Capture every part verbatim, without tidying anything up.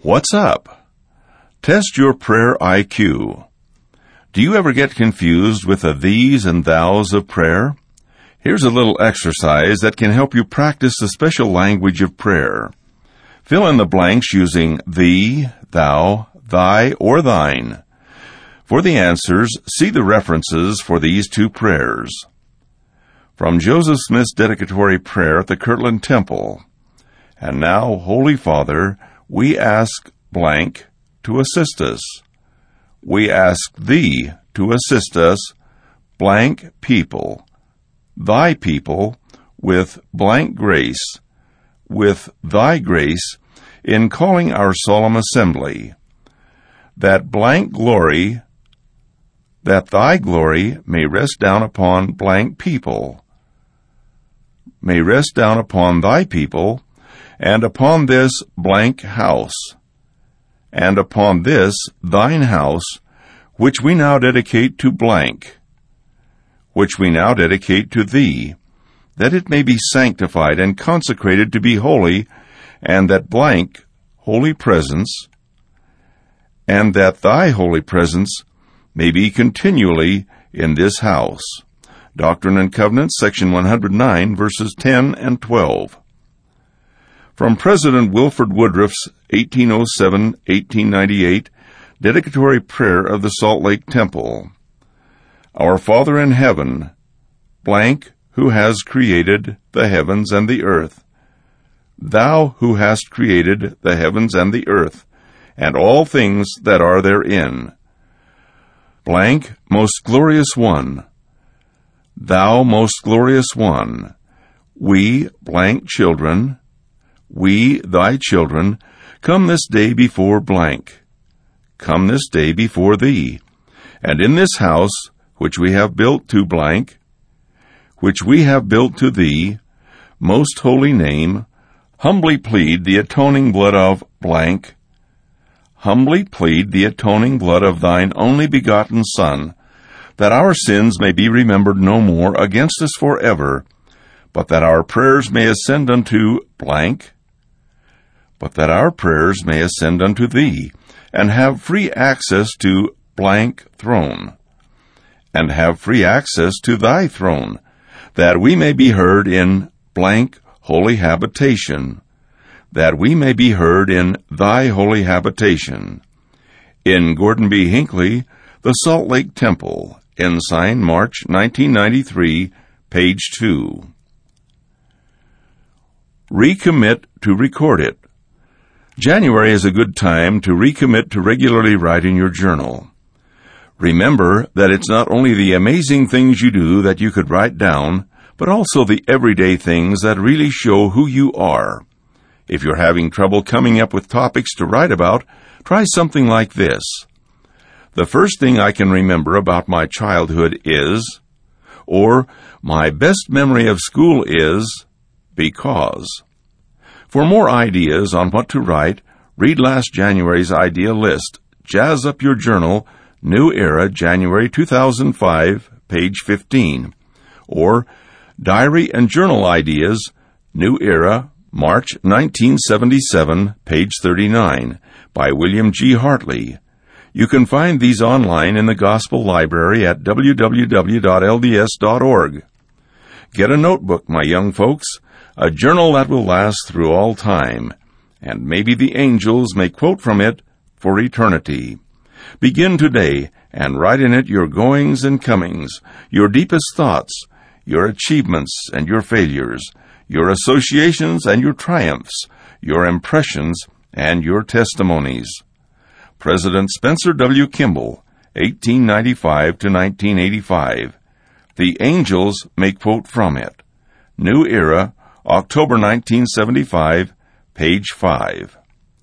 What's up? Test your prayer I Q. Do you ever get confused with the these and thous of prayer? Here's a little exercise that can help you practice the special language of prayer. Fill in the blanks using thee, thou, thy, or thine. For the answers, see the references for these two prayers. From Joseph Smith's dedicatory prayer at the Kirtland Temple. And now, Holy Father, we ask blank to assist us. We ask thee to assist us, blank people, thy people, with blank grace, with thy grace, in calling our solemn assembly, that blank glory, that thy glory may rest down upon blank people, may rest down upon thy people, and upon this blank house, and upon this thine house, which we now dedicate to blank, which we now dedicate to thee, that it may be sanctified and consecrated to be holy, and that blank holy presence, and that thy holy presence may be continually in this house. Doctrine and Covenants, section one hundred nine, verses ten and twelve. From President Wilford Woodruff's eighteen oh seven to eighteen ninety-eight dedicatory prayer of the Salt Lake Temple. Our Father in heaven, blank, who has created the heavens and the earth, thou who hast created the heavens and the earth, and all things that are therein, blank, most glorious one, thou most glorious one, we, blank children, we, thy children, come this day before blank, come this day before thee, and in this house, which we have built to blank, which we have built to thee, most holy name, humbly plead the atoning blood of blank, humbly plead the atoning blood of thine only begotten Son, that our sins may be remembered no more against us forever, but that our prayers may ascend unto blank, but that our prayers may ascend unto thee, and have free access to blank throne, and have free access to thy throne, that we may be heard in blank holy habitation, that we may be heard in thy holy habitation. In Gordon B. Hinckley, The Salt Lake Temple, Ensign, March nineteen ninety-three, page two. Recommit to record it. January is a good time to recommit to regularly write in your journal. Remember that it's not only the amazing things you do that you could write down, but also the everyday things that really show who you are. If you're having trouble coming up with topics to write about, try something like this. The first thing I can remember about my childhood is, or my best memory of school is, because. For more ideas on what to write, read last January's idea list, Jazz Up Your Journal, New Era, January two thousand five, page fifteen, or Diary and Journal Ideas, New Era, March nineteen seventy-seven, page thirty-nine, by William G. Hartley. You can find these online in the Gospel Library at w w w dot l d s dot org. Get a notebook, my young folks, a journal that will last through all time, and maybe the angels may quote from it for eternity. Begin today and write in it your goings and comings, your deepest thoughts, your achievements and your failures, your associations and your triumphs, your impressions and your testimonies. President Spencer W. Kimball, eighteen ninety-five to nineteen eighty-five. The angels may quote from it. New Era, October nineteen seventy-five, page five.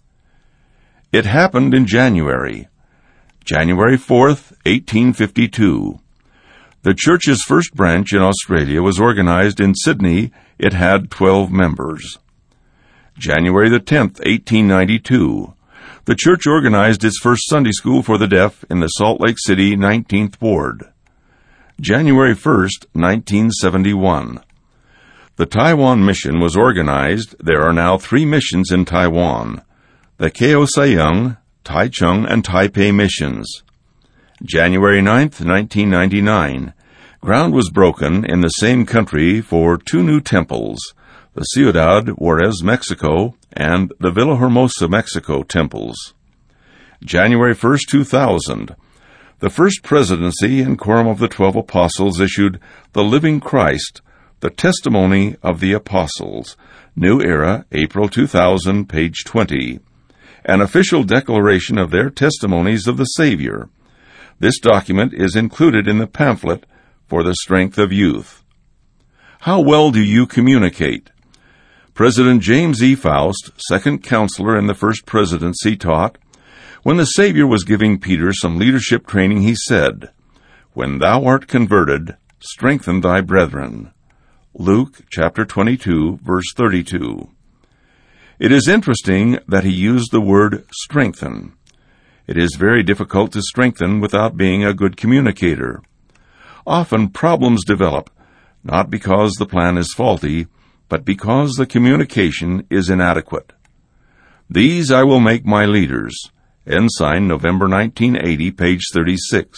It happened in January. January fourth, eighteen fifty-two. The church's first branch in Australia was organized in Sydney. It had twelve members. January the tenth, eighteen ninety-two. The church organized its first Sunday school for the deaf in the Salt Lake City nineteenth Ward. January first, nineteen seventy-one. The Taiwan Mission was organized. There are now three missions in Taiwan. the Kaohsiung, Taichung, and Taipei missions. January ninth, nineteen ninety-nine, ground was broken in the same country for two new temples, the Ciudad Juarez, Mexico, and the Villahermosa, Mexico temples. January first, two thousand, the First Presidency and Quorum of the Twelve Apostles issued The Living Christ, the Testimony of the Apostles, New Era, April two thousand, page twenty, an official declaration of their testimonies of the Savior. This document is included in the pamphlet for the Strength of Youth. How well do you communicate? President James E. Faust, second counselor in the First Presidency, taught, when the Savior was giving Peter some leadership training, he said, "When thou art converted, strengthen thy brethren." Luke chapter twenty-two, verse thirty-two. It is interesting that he used the word strengthen. It is very difficult to strengthen without being a good communicator. Often problems develop, not because the plan is faulty, but because the communication is inadequate. These I will make my leaders. Ensign, November nineteen eighty, page thirty-six.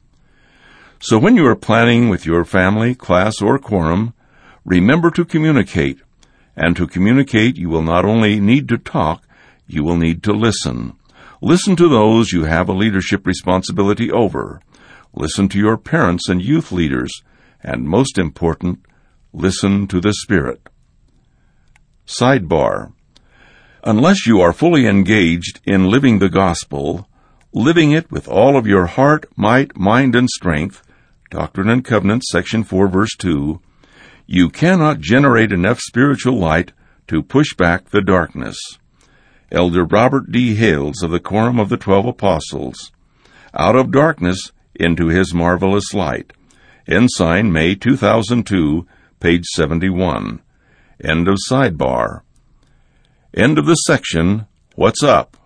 So when you are planning with your family, class, or quorum, remember to communicate. And to communicate, you will not only need to talk, you will need to listen. Listen to those you have a leadership responsibility over. Listen to your parents and youth leaders. And most important, listen to the Spirit. Sidebar. Unless you are fully engaged in living the gospel, living it with all of your heart, might, mind, and strength, Doctrine and Covenants, section four, verse two, you cannot generate enough spiritual light to push back the darkness. Elder Robert D. Hales of the Quorum of the Twelve Apostles. Out of darkness into his marvelous light. Ensign, May two thousand two, page seventy-one. End of sidebar. End of the section, What's Up?